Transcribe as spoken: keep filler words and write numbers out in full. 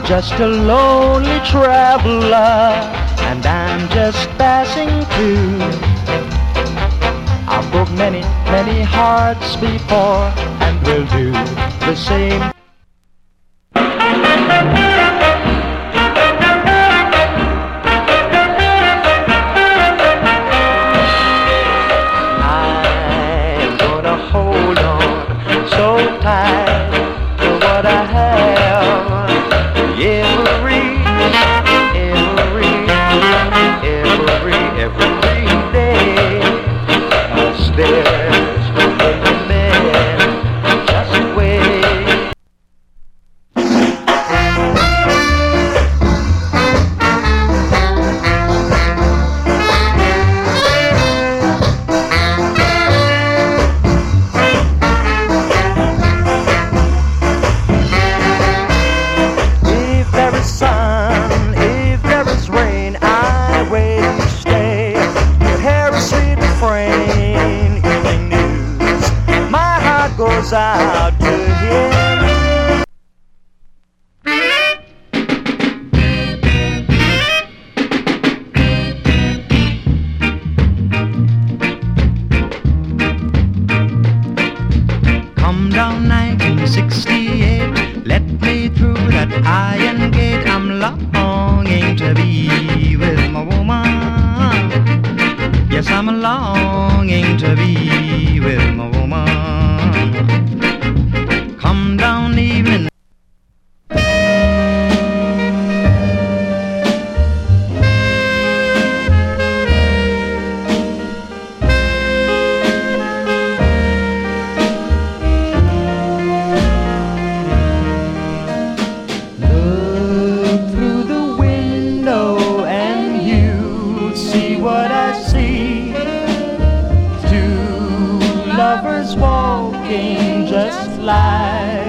just a lonely traveler, and I'm just passing through. I've broke many, many hearts before, and will do the same. I'm gonna hold on so tight to what I have. Every, every, every, every day, 'cause there's a man just wait. If there is sun, if there is rain, I will stay. Your hair is sweet refrain, evening news. My heart goes out to him. Come down nineteen sixty-eight, let me through that iron gate. I'm longing to be with my woman. Yes, I'm longing to be with my woman. Come down evening. Look through the window and you see what I see. Two lovers walking just like